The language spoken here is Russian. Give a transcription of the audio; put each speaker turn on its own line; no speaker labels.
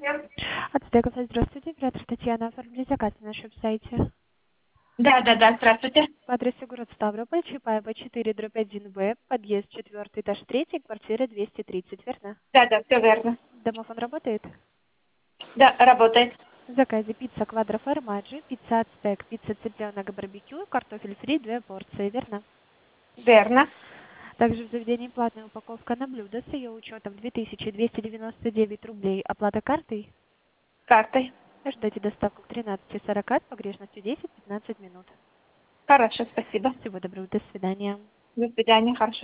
От Стекоса, здравствуйте. Оператор Татьяна. Оформили заказ на нашем сайте.
Да, здравствуйте.
По адресу город Ставрополь, Чапаева 4/1Б, подъезд 4, этаж 3, квартира 230, верно?
Да, все верно.
Домофон работает?
Да, работает.
В заказе пицца квадро формаджи, пицца ацтек, пицца цыпленок барбекю, картофель фри, 2 порции, верно?
Верно.
Также в заведении платная упаковка на блюдо с ее учетом 2299 рублей. Оплата картой?
Картой.
Ждете доставку к 13:40 с погрешностью 10-15 минут.
Хорошо, спасибо.
Всего доброго, до свидания.
До свидания, хорошо.